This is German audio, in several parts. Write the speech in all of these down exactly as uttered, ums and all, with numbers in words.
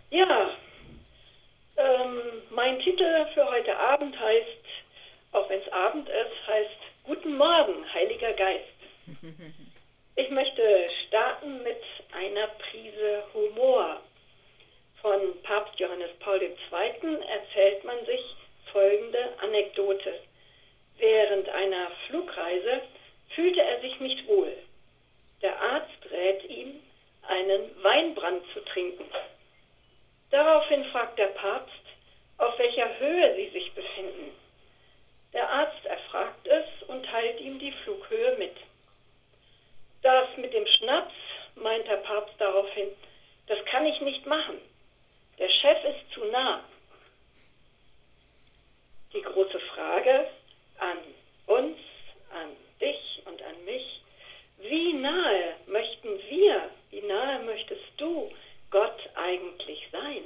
Ja, ähm, mein Titel für heute Abend heißt, auch wenn es Abend ist, heißt Guten Morgen, Heiliger Geist. Ich möchte starten mit einer Prise Humor. Von Papst Johannes Paul der Zweite. erzählt man sich folgende Anekdote. Während einer Flugreise fühlte er sich nicht wohl. Der Arzt rät ihm, einen Weinbrand zu trinken. Daraufhin fragt der Papst, auf welcher Höhe sie sich befinden. Der Arzt erfragt es und teilt ihm die Flughöhe mit. Das mit dem Schnaps, meint der Papst daraufhin, das kann ich nicht machen. Der Chef ist zu nah. Die große Frage an uns, an dich und an mich, wie nahe möchten wir, wie nahe möchtest du Gott eigentlich sein?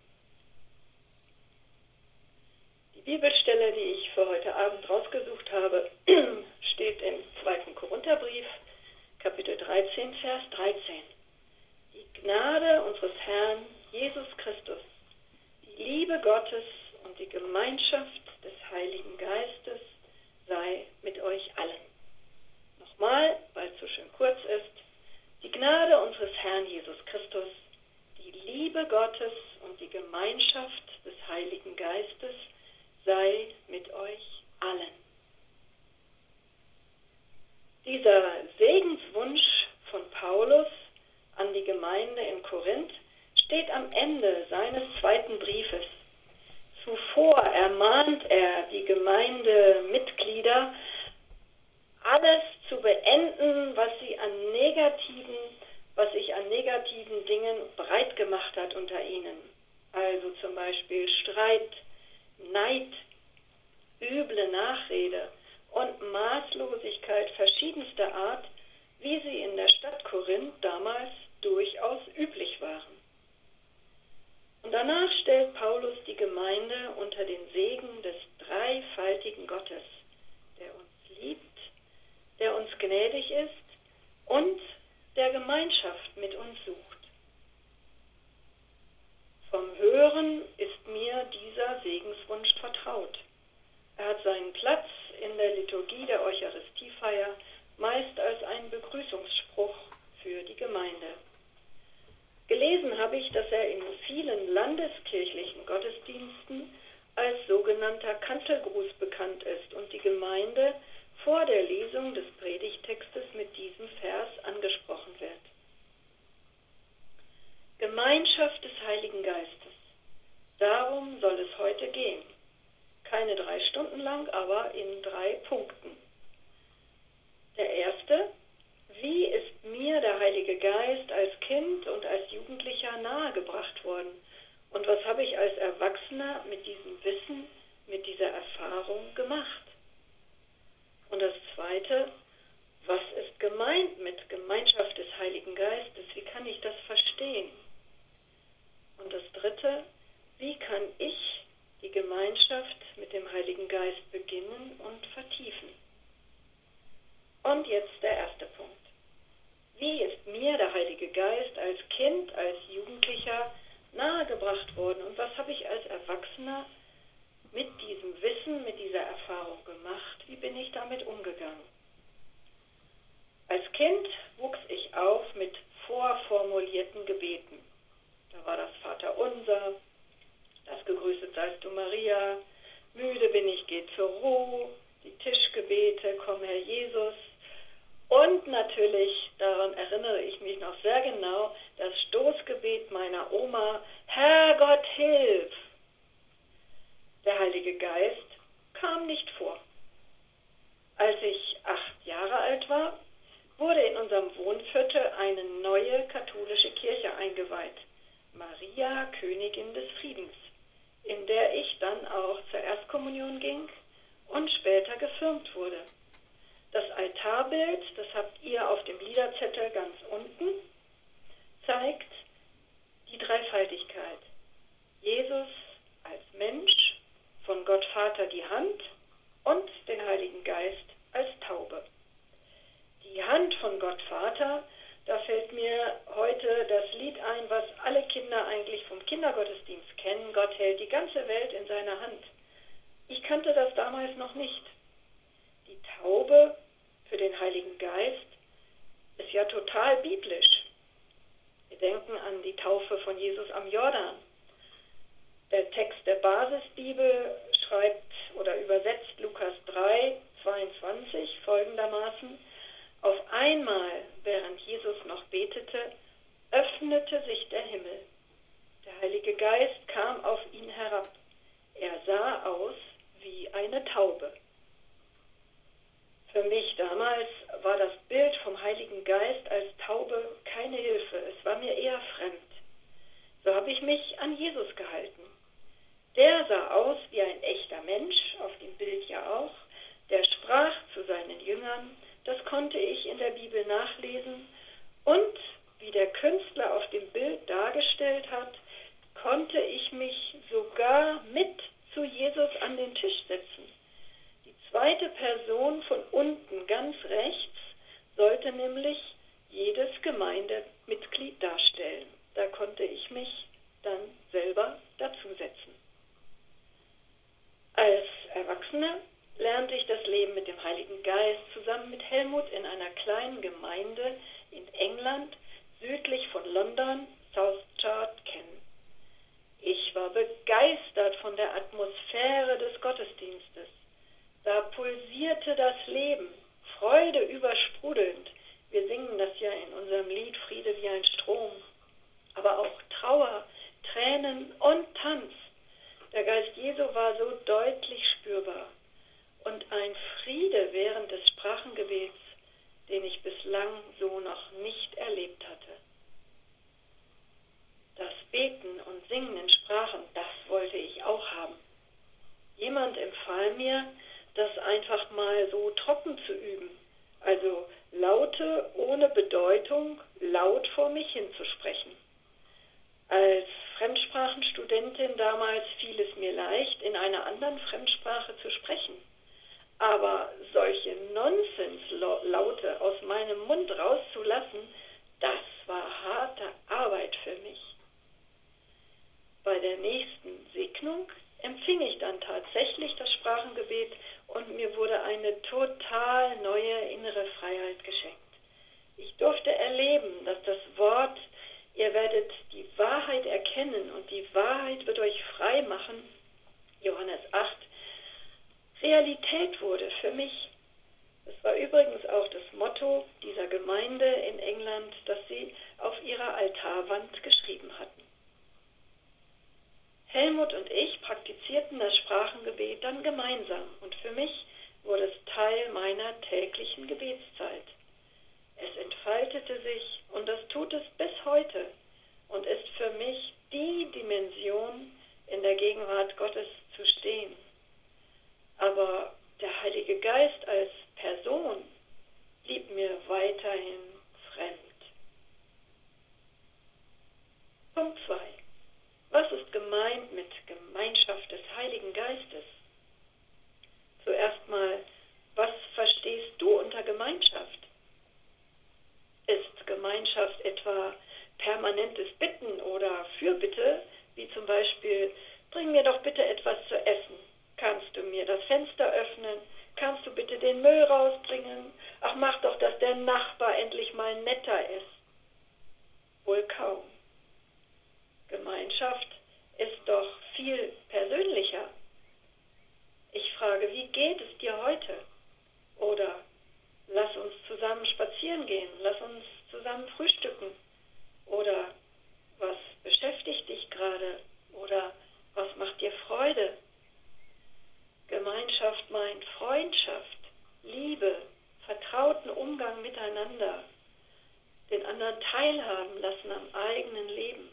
Die Bibelstelle, die ich für heute Abend rausgesucht habe, steht im zweiten Korintherbrief, Kapitel dreizehn, Vers dreizehn. Die Gnade unseres Herrn Jesus Christus, die Liebe Gottes und die Gemeinschaft des Heiligen Geistes sei mit euch allen. Nochmal, weil es so schön kurz ist, die Gnade unseres Herrn Jesus Christus, die Liebe Gottes und die Gemeinschaft des Heiligen Geistes sei mit euch allen. Dieser Segenswunsch von Paulus an die Gemeinde in Korinth steht am Ende seines zweiten Briefes. Zuvor ermahnt er die Gemeindemitglieder, alles zu beenden, was sie an negativen, was sich an negativen Dingen breit gemacht hat unter ihnen. Also zum Beispiel Streit, Neid, üble Nachrede und Maßlosigkeit verschiedenster Art, wie sie in der Stadt Korinth damals durchaus üblich waren. Und danach stellt Paulus die Gemeinde unter den Segen des dreifaltigen Gottes, der uns liebt, der uns gnädig ist und der Gemeinschaft mit uns sucht. Vom Hören ist mir dieser Segenswunsch vertraut. Er hat seinen Platz in der Liturgie der Eucharistiefeier, meist als ein Begrüßungsspruch für die Gemeinde. Gelesen habe ich, dass er in vielen landeskirchlichen Gottesdiensten als sogenannter Kanzelgruß bekannt ist und die Gemeinde vor der Lesung des Predigtextes mit diesem Vers angesprochen wird. Gemeinschaft des Heiligen Geistes. Darum soll es heute gehen. Keine drei Stunden lang, aber in drei Punkten. Der erste: Wie ist mir der Heilige Geist als Kind und als Jugendlicher nahegebracht worden? Und was habe ich als Erwachsener mit diesem Wissen, mit dieser Erfahrung gemacht? Und das zweite: Was ist gemeint mit Gemeinschaft des Heiligen Geistes? Wie kann ich das verstehen? Und das dritte: Wie kann ich die Gemeinschaft mit dem Heiligen Geist beginnen und vertiefen? Und jetzt der erste Punkt. Wie ist mir der Heilige Geist als Kind, als Jugendlicher nahegebracht worden? Und was habe ich als Erwachsener mit diesem Wissen, mit dieser Erfahrung gemacht? Wie bin ich damit umgegangen? Als Kind wuchs ich auf mit vorformulierten Gebeten. Da war das Vaterunser, das Gegrüßet seist du Maria, müde bin ich, geht zur Ruhe, die Tischgebete, komm Herr Jesus. Und natürlich, daran erinnere ich mich noch sehr genau, das Stoßgebet meiner Oma, Herrgott, hilf! Der Heilige Geist kam nicht vor. Als ich acht Jahre alt war, wurde in unserem Wohnviertel eine neue katholische Kirche eingeweiht, Maria, Königin des Friedens, in der ich dann auch zur Erstkommunion ging und später gefirmt wurde. Das Altarbild, das habt ihr auf dem Liederzettel ganz unten, zeigt die Dreifaltigkeit. Jesus als Mensch, von Gott Vater die Hand und den Heiligen Geist als Taube. Die Hand von Gott Vater, da fällt mir heute das Lied ein, was alle Kinder eigentlich vom Kind Kindergottesdienst kennen, Gott hält die ganze Welt in seiner Hand. Ich kannte das damals noch nicht. Die Taube für den Heiligen Geist ist ja total biblisch. Wir denken an die Taufe von Jesus am Jordan. Der Text der Basisbibel schreibt oder übersetzt Lukas drei, zweiundzwanzig folgendermaßen: Auf einmal, während Jesus noch betete, öffnete sich der Himmel. Der Heilige Geist kam auf ihn herab. Er sah aus wie eine Taube. Für mich damals war das Bild vom Heiligen Geist als Taube keine Hilfe. Es war mir eher fremd. So habe ich mich an Jesus gehalten. Der sah aus wie ein echter Mensch, auf dem Bild ja auch. Der sprach zu seinen Jüngern. Das konnte ich in der Bibel nachlesen. Und wie der Künstler auf dem Bild dargestellt hat, konnte ich mich sogar mit zu Jesus an den Tisch setzen. Die zweite Person von unten ganz rechts sollte nämlich jedes Gemeindemitglied darstellen. Da konnte ich mich dann selber dazusetzen. Als Erwachsene lernte ich das Leben mit dem Heiligen Geist zusammen mit Helmut in einer kleinen Gemeinde in England, südlich von London, South Chart, kennen. Ich war begeistert von der Atmosphäre des Gottesdienstes. Da pulsierte das Leben, Freude übersprudelnd. Wir singen das ja in unserem Lied Friede wie ein Strom. Aber auch Trauer, Tränen und Tanz. Der Geist Jesu war so deutlich spürbar. Und ein Friede während des Sprachengebets, den ich bislang so noch nicht erlebt hatte. Das Beten und Singen in Sprachen, das wollte ich auch haben. Jemand empfahl mir, das einfach mal so trocken zu üben, also Laute ohne Bedeutung laut vor mich hinzusprechen. Als Fremdsprachenstudentin damals fiel es mir leicht, in einer anderen Fremdsprache zu sprechen. Aber solche Nonsenslaute aus meinem Mund rauszulassen, das war harte Arbeit für mich. Bei der nächsten Segnung empfing ich dann tatsächlich das Sprachengebet und mir wurde eine total neue innere Freiheit geschenkt. Ich durfte erleben, dass das Wort, ihr werdet die Wahrheit erkennen und die Wahrheit wird euch frei machen, Johannes acht, Realität wurde für mich. Das war übrigens auch das Motto dieser Gemeinde in England, das sie auf ihrer Altarwand geschrieben hatten. Helmut und ich praktizierten das Sprachengebet dann gemeinsam und für mich wurde es Teil meiner täglichen Gebetszeit. Es entfaltete sich und das tut es bis heute und ist für mich die Dimension, in der Gegenwart Gottes zu stehen. Aber der Heilige Geist als Person blieb mir weiterhin fremd. Punkt zwei. Was ist gemeint mit Gemeinschaft des Heiligen Geistes? Zuerst mal, was verstehst du unter Gemeinschaft? Ist Gemeinschaft etwa permanentes Bitten oder Fürbitte, wie zum Beispiel, bring mir doch bitte etwas zu essen? Kannst du mir das Fenster öffnen? Kannst du bitte den Müll rausbringen? Ach, mach doch, dass der Nachbar endlich mal netter ist. Wohl kaum. Gemeinschaft ist doch viel persönlicher. Ich frage, wie geht es dir heute? Oder lass uns zusammen spazieren gehen, lass uns zusammen frühstücken. Oder was beschäftigt dich gerade? Oder was macht dir Freude? Gemeinschaft meint Freundschaft, Liebe, vertrauten Umgang miteinander, den anderen teilhaben lassen am eigenen Leben.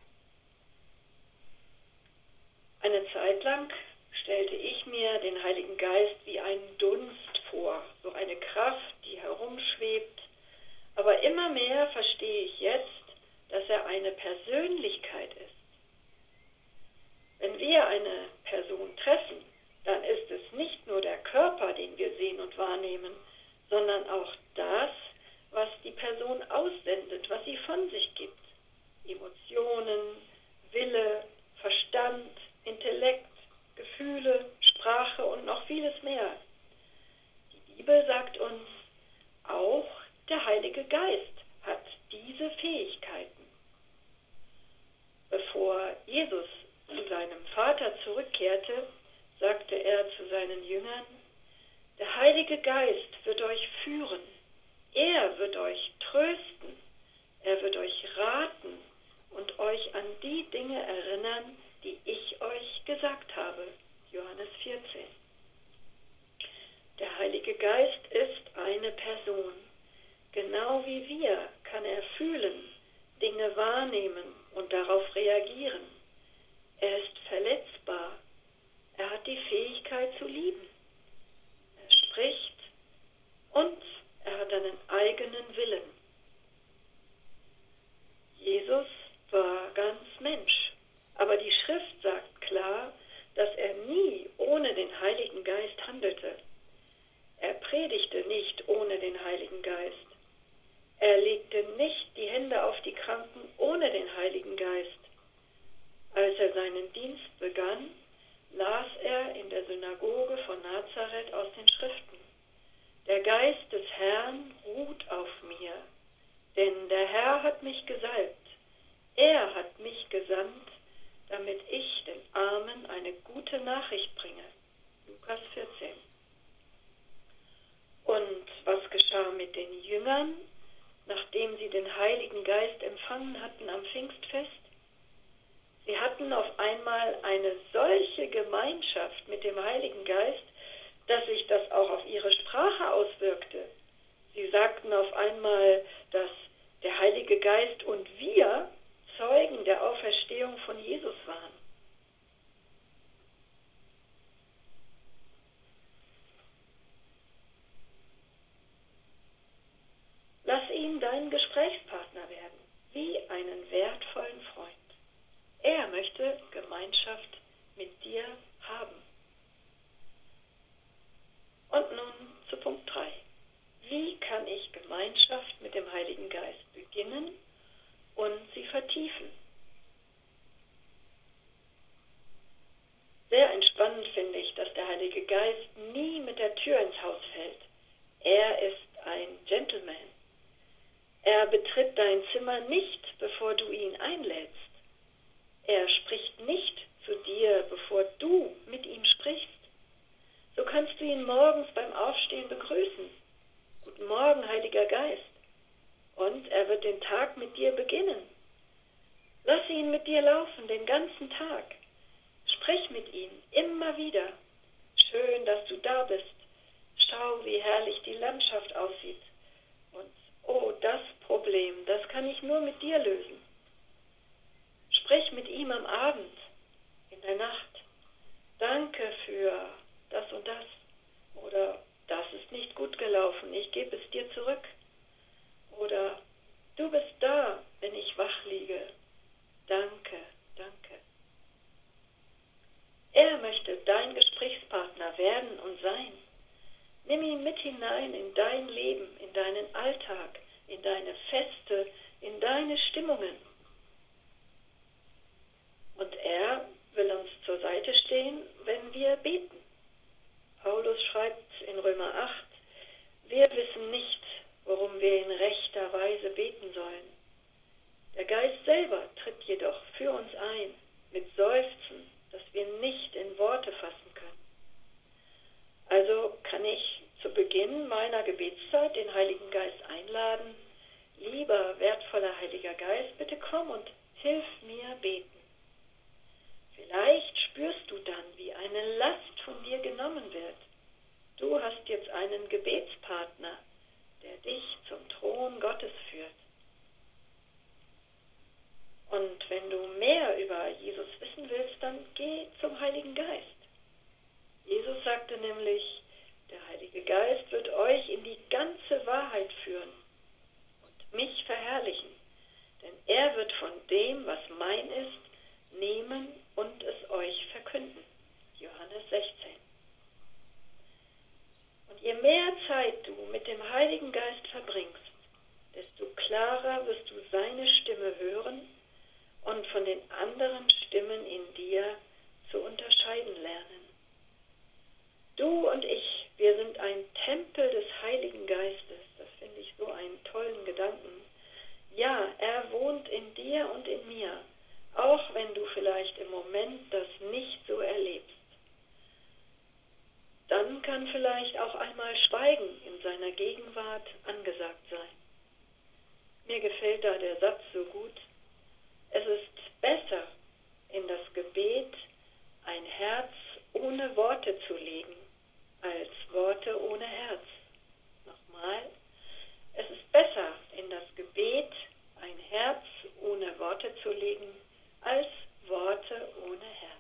Eine Zeit lang stellte ich mir den Heiligen Geist wie einen Dunst vor, so eine Kraft, die herumschwebt. Aber immer mehr verstehe ich jetzt, dass er eine Persönlichkeit ist. Wenn wir eine Person treffen, dann ist es nicht nur der Körper, den wir sehen und wahrnehmen, sondern auch das, was die Person aussendet, was sie von sich gibt. Emotionen, Wille, Jesus zu seinem Vater zurückkehrte, sagte er zu seinen Jüngern: Der Heilige Geist wird euch führen, er wird euch trösten, er wird euch raten und euch an die Dinge erinnern, die ich euch gesagt habe. Johannes vierzehn. Der Heilige Geist ist eine Person. Genau wie wir kann er fühlen, Dinge wahrnehmen und darauf reagieren. Er ist verletzbar. Er hat die Fähigkeit zu lieben. Er spricht und er hat einen eigenen Willen. Jesus war ganz Mensch, aber die Schrift sagt klar, dass er nie ohne den Heiligen Geist handelte. Er predigte nicht ohne den Heiligen Geist. Er legte nicht die Hände auf die Kranken ohne den Heiligen Geist. Als er seinen Dienst begann, las er in der Synagoge von Nazareth aus den Schriften: Der Geist des Herrn ruht auf mir, denn der Herr hat mich gesalbt. Er hat mich gesandt, damit ich den Armen eine gute Nachricht bringe. Lukas vierzehn. Und was geschah mit den Jüngern, nachdem sie den Heiligen Geist empfangen hatten am Pfingstfest? Sie hatten auf einmal eine solche Gemeinschaft mit dem Heiligen Geist, dass sich das auch auf ihre Sprache auswirkte. Sie sagten auf einmal, dass der Heilige Geist und wir Zeugen der Auferstehung von Jesus waren. Lass ihn dein Gesprächspartner werden, wie einen wertvollen Freund. Er möchte Gemeinschaft mit dir haben. Und nun zu Punkt drei. Wie kann ich Gemeinschaft mit dem Heiligen Geist beginnen und sie vertiefen? Sehr entspannend finde ich, dass der Heilige Geist nie mit der Tür ins Haus fällt. Er ist ein Gentleman. Er betritt dein Zimmer nicht, bevor du ihn einlädst. Er spricht nicht zu dir, bevor du mit ihm sprichst. So kannst du ihn morgens beim Aufstehen begrüßen. Guten Morgen, Heiliger Geist. Und er wird den Tag mit dir beginnen. Lass ihn mit dir laufen, den ganzen Tag. Sprich mit ihm, immer wieder. Schön, dass du da bist. Schau, wie herrlich die Landschaft aussieht. Und oh, das Problem, das kann ich nur mit dir lösen. Sprich mit ihm am Abend, in der Nacht. Danke für das und das. Oder das ist nicht gut gelaufen, ich gebe es dir zurück. Oder du bist da, wenn ich wach liege. Danke, danke. Er möchte dein Gesprächspartner werden und sein. Nimm ihn mit hinein in dein Leben, in deinen Alltag, in deine Feste, in deine Stimmungen. Und er will uns zur Seite stehen, wenn wir beten. Paulus schreibt in Römer acht, wir wissen nicht, worum wir in rechter Weise beten sollen. Der Geist selber tritt jedoch für uns ein, mit Seufzen, das wir nicht in Worte fassen können. Also kann ich zu Beginn meiner Gebetszeit den Heiligen Geist einladen: Lieber, wertvoller Heiliger Geist, bitte komm und hilf mir beten. Vielleicht spürst du dann, wie eine Last von dir genommen wird. Du hast jetzt einen Gebetspartner, der dich zum Thron Gottes führt. Und wenn du mehr über Jesus wissen willst, dann geh zum Heiligen Geist. Jesus sagte nämlich, der Heilige Geist wird euch in die ganze Wahrheit führen und mich verherrlichen, denn er wird von dem, was mein ist, nehmen und es euch verkünden. Johannes sechzehn. Und je mehr Zeit du mit dem Heiligen Geist verbringst, desto klarer wirst du seine Stimme hören und von den anderen Stimmen in dir zu unterscheiden lernen. Du und ich, wir sind ein Tempel des Heiligen Geistes. Das finde ich so einen tollen Gedanken. Ja, er wohnt in dir und in mir, auch wenn du vielleicht gefällt da der Satz so gut. Es ist besser, in das Gebet ein Herz ohne Worte zu legen, als Worte ohne Herz. Nochmal, es ist besser, in das Gebet ein Herz ohne Worte zu legen, als Worte ohne Herz.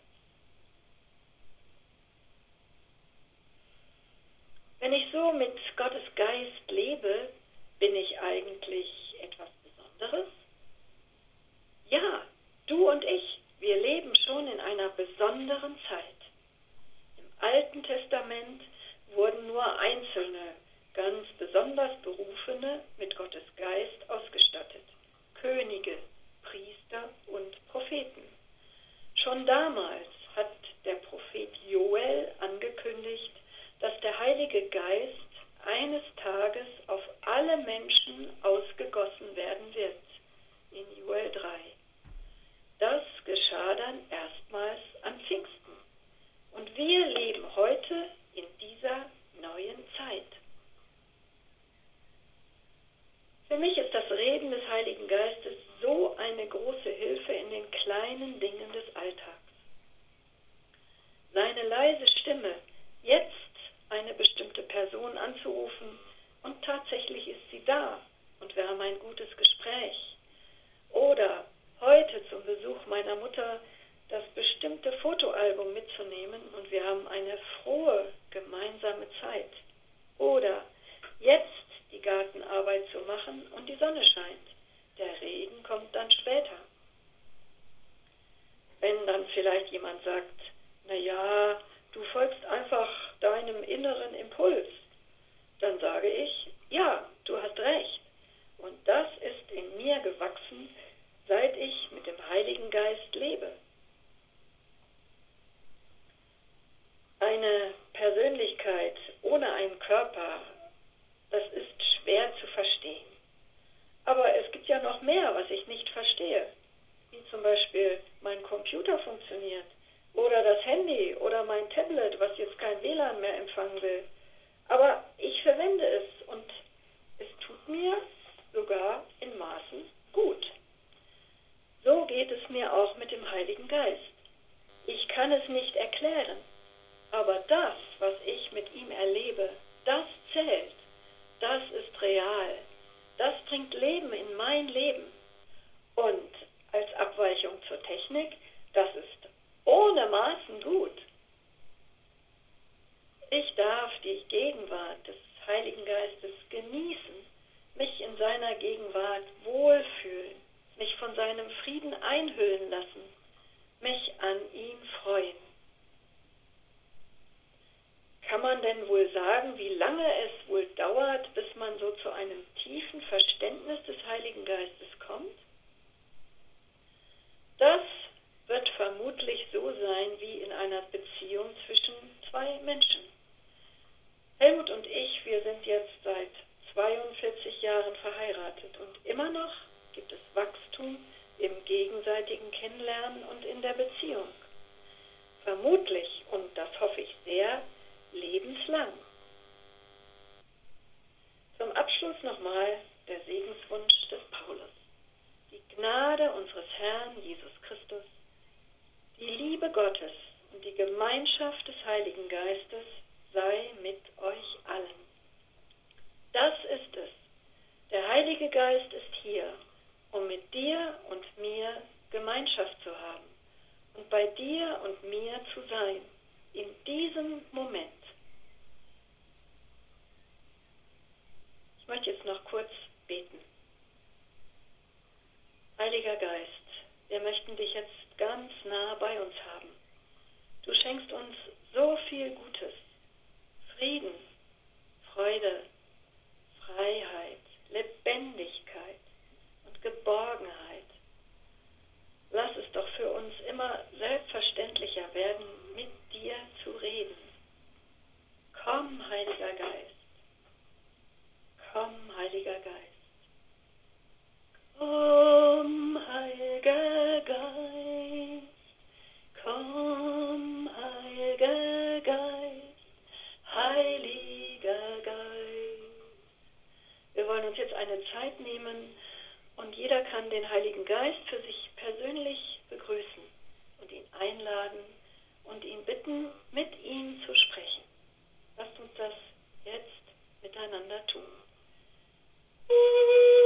Wenn ich so mit Gottes Geist lebe, bin ich eigentlich etwas Besonderes? Ja, du und ich, wir leben schon in einer besonderen Zeit. Im Alten Testament wurden nur Einzelne, ganz besonders Berufene mit Gottes Geist ausgestattet. Könige, Priester und Propheten. Schon damals hat der Prophet Joel angekündigt, dass der Heilige Geist eines Tages auf alle Menschen ausgegossen werden wird, in Joel drei. Das geschah dann erstmals an Pfingsten. Und wir leben heute in dieser neuen Zeit. Für mich ist das Reden des Heiligen Geistes so eine große Hilfe in den kleinen Dingen des Alltags. Seine leise Stimme, jetzt eine bestimmte Person anzurufen und tatsächlich ist sie da und wir haben ein gutes Gespräch. Oder heute zum Besuch meiner Mutter das bestimmte Fotoalbum mitzunehmen und wir haben eine frohe gemeinsame Zeit. Oder jetzt die Gartenarbeit zu machen und die Sonne scheint. Der Regen kommt dann später. Wenn dann vielleicht jemand sagt, na ja, du folgst einfach deinem inneren Impuls, dann sage ich, ja, du hast recht. Und das ist in mir gewachsen, seit ich mit dem Heiligen Geist lebe. Eine Persönlichkeit ohne einen Körper, das ist schwer zu verstehen. Aber es gibt ja noch mehr, was ich nicht verstehe. Wie zum Beispiel mein Computer funktioniert. Oder das Handy oder mein Tablet, was jetzt kein W L A N mehr empfangen will. Aber ich verwende es und es tut mir sogar in Maßen gut. So geht es mir auch mit dem Heiligen Geist. Ich kann es nicht erklären, aber das, was ich mit ihm erlebe, das zählt. Das ist real. Das bringt Leben in mein Leben. Und als Abweichung zur Technik, das ist ohne Maßen gut. Ich darf die Gegenwart des Heiligen Geistes genießen, mich in seiner Gegenwart wohlfühlen, mich von seinem Frieden einhüllen lassen, mich an ihm freuen. Kann man denn wohl sagen, wie lange es wohl dauert, bis man so zu einem tiefen Verständnis des Heiligen Geistes kommt? Das wird vermutlich so sein wie in einer Beziehung zwischen zwei Menschen. Helmut und ich, wir sind jetzt seit zweiundvierzig Jahren verheiratet und immer noch gibt es Wachstum im gegenseitigen Kennenlernen und in der Beziehung. Vermutlich, und das hoffe ich sehr, lebenslang. Zum Abschluss nochmal der Segenswunsch des Paulus. Die Gnade unseres Herrn Jesus Christus, die Liebe Gottes und die Gemeinschaft des Heiligen Geistes sei mit euch allen. Das ist es. Der Heilige Geist ist hier, um mit dir und mir Gemeinschaft zu haben und bei dir und mir zu sein, in diesem Moment. Ich möchte jetzt noch kurz beten. Heiliger Geist, wir möchten dich jetzt ganz nah bei uns haben. Du schenkst uns so viel Gutes, Frieden, Freude, Freiheit, Lebendigkeit und Geborgenheit. Lass es doch für uns immer selbstverständlicher werden, mit dir zu reden. Komm, Heiliger Geist. Komm, Heiliger Geist. Komm, Heiliger Geist. Komm, Heiliger Geist. Heiliger Geist. Wir wollen uns jetzt eine Zeit nehmen und jeder Jeder kann den Heiligen Geist für sich persönlich begrüßen und ihn einladen und ihn bitten, mit ihm zu sprechen. Lasst uns das jetzt miteinander tun.